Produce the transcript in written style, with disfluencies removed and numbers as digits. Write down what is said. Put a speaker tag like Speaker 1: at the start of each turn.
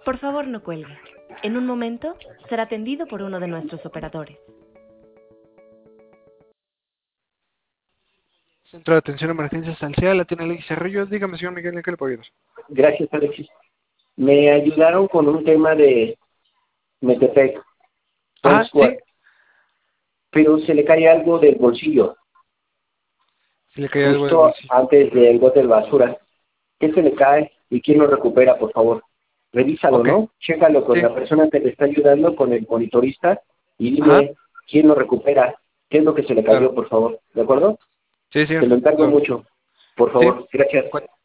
Speaker 1: Por favor, no cuelgue. En un momento será atendido por uno de nuestros operadores.
Speaker 2: Centro de Atención a Emergencias Salcial, la tiene Alexis Arroyo. Dígame, señor Miguel, ¿en qué le puedo ayudar?
Speaker 3: Gracias, Alexis. Me ayudaron con un tema de Metepec,
Speaker 2: sí.
Speaker 3: pero se le cae algo del bolsillo,
Speaker 2: Si le cae algo del
Speaker 3: justo
Speaker 2: bolsillo.
Speaker 3: antes del bote de basura. ¿Qué se le cae y quién lo recupera, por favor? Revísalo,
Speaker 2: Ok.
Speaker 3: ¿no? Chécalo con
Speaker 2: Sí.
Speaker 3: la persona que te está ayudando, con el monitorista, y dime quién lo recupera, qué es lo que se le cayó,
Speaker 2: Claro.
Speaker 3: por favor. ¿De acuerdo?
Speaker 2: Sí, señor.
Speaker 3: Te lo encargo
Speaker 2: Claro.
Speaker 3: mucho. Por
Speaker 2: Sí.
Speaker 3: favor, gracias.